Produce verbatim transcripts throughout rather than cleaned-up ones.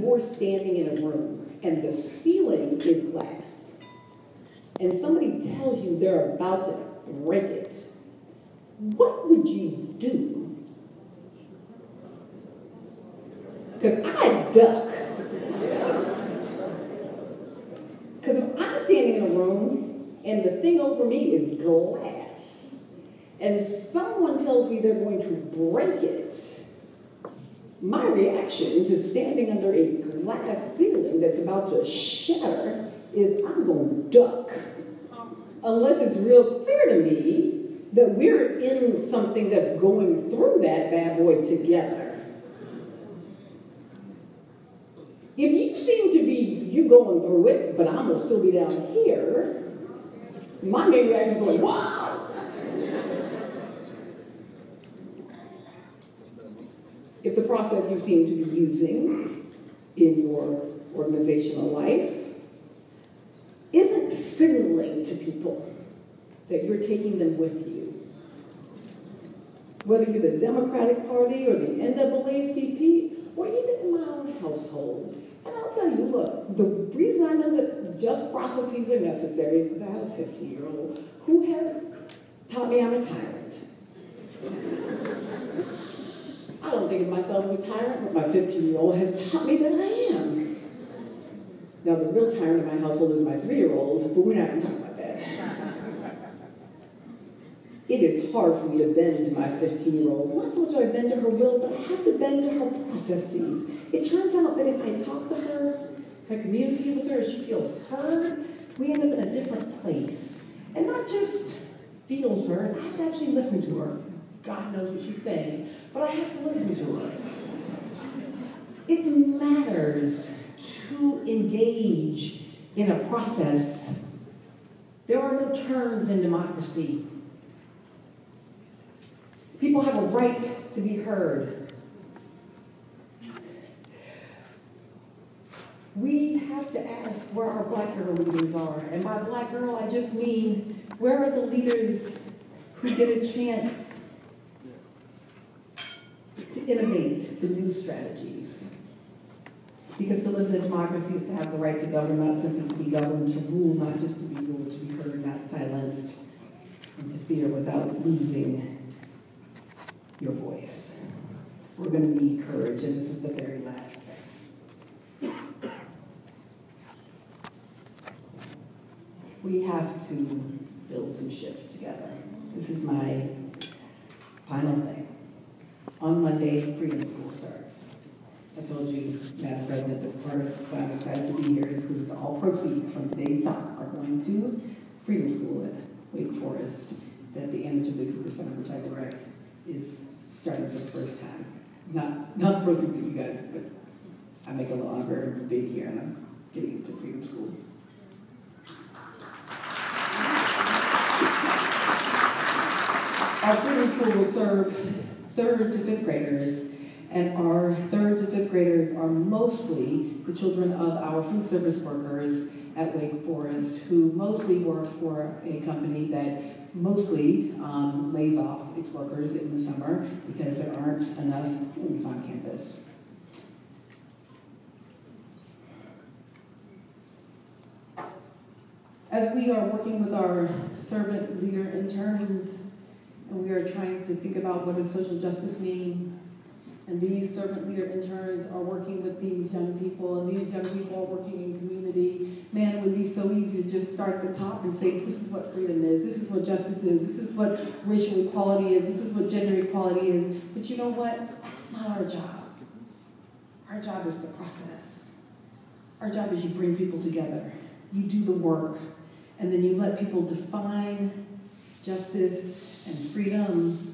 you're standing in a room and the ceiling is glass, and somebody tells you they're about to break it, what would you do? Because I duck. Because if I'm standing in a room and the thing over me is glass, and someone tells me they're going to break it, my reaction to standing under a glass ceiling that's about to shatter is I'm going to duck. Unless it's real clear to me that we're in something that's going through that bad boy together. If you seem to be you going through it, but I'm going to still be down here, my main reaction is going, wow! If the process you seem to be using in your organizational life isn't signaling to people that you're taking them with you, whether you're the Democratic Party or the N double A C P, or even in my own household. And I'll tell you, look, the reason I know that just processes are necessary is because I have a fifteen-year-old who has taught me I'm a tyrant. I don't think of myself as a tyrant, but my fifteen-year-old has taught me that I am. Now, the real tyrant in my household is my three-year-old, but we're not going to talk about that. It is hard for me to bend to my fifteen-year-old. Not so much do I bend to her will, but I have to bend to her processes. It turns out that if I talk to her, if I communicate with her, she feels heard, we end up in a different place. And not just feels heard, I have to actually listen to her. God knows what she's saying, but I have to listen to her. It matters to engage in a process. There are no terms in democracy. People have a right to be heard. We have to ask where our black girl leaders are. And by black girl, I just mean, where are the leaders who get a chance to innovate the new strategies? Because to live in a democracy is to have the right to govern, not simply to be governed, to rule, not just to be ruled, to be heard, not silenced, and to fear without losing your voice. We're going to need courage, and this is the very last thing. We have to build some ships together. This is my final thing. On Monday, Freedom School starts. I told you, Madam President, that part of why I'm excited to be here is because all proceeds from today's talk are going to Freedom School at Wake Forest, that the image of the Cooper Center, which I direct, is starting for the first time. Not, not the proceeds that you guys, but I make a law very big here, and I'm getting it to Freedom School. Our Freedom School will serve third to fifth graders, and our third to fifth graders are mostly the children of our food service workers at Wake Forest, who mostly work for a company that mostly um, lays off its workers in the summer because there aren't enough students on campus. As we are working with our servant leader interns, and we are trying to think about what does social justice mean, and these servant leader interns are working with these young people, and these young people are working in community. Man, it would be so easy to just start at the top and say, this is what freedom is, this is what justice is, this is what racial equality is, this is what gender equality is. But you know what? That's not our job. Our job is the process. Our job is you bring people together. You do the work, and then you let people define justice and freedom.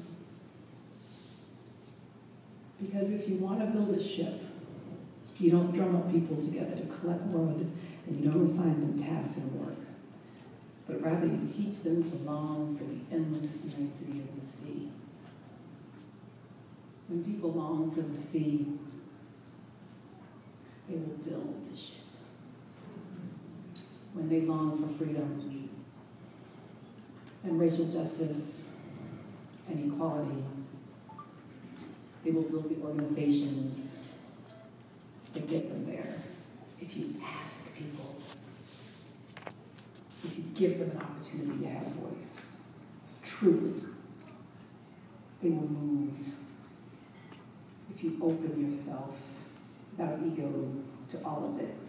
Because if you want to build a ship, you don't drum up people together to collect wood, and you don't assign them tasks and work, but rather you teach them to long for the endless immensity of the sea. When people long for the sea, they will build the ship. When they long for freedom and racial justice and equality, they will build the organizations to get them there. If you ask people, if you give them an opportunity to have a voice, truly, they will move. If you open yourself without ego to all of it,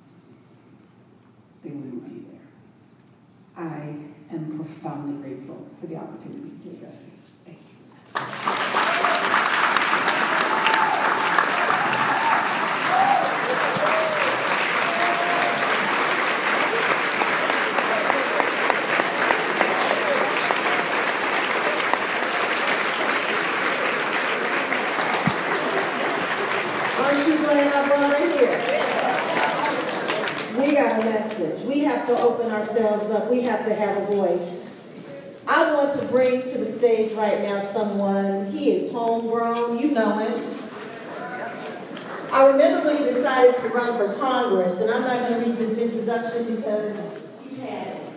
they will move you there. I am profoundly grateful for the opportunity to address you. Thank you. Aren't you glad I brought her here? We got a message. We have to open ourselves up. We have to have a voice. I want to bring to the stage right now someone, he is homegrown, you know him. I remember when he decided to run for Congress, and I'm not going to read this introduction because you had it.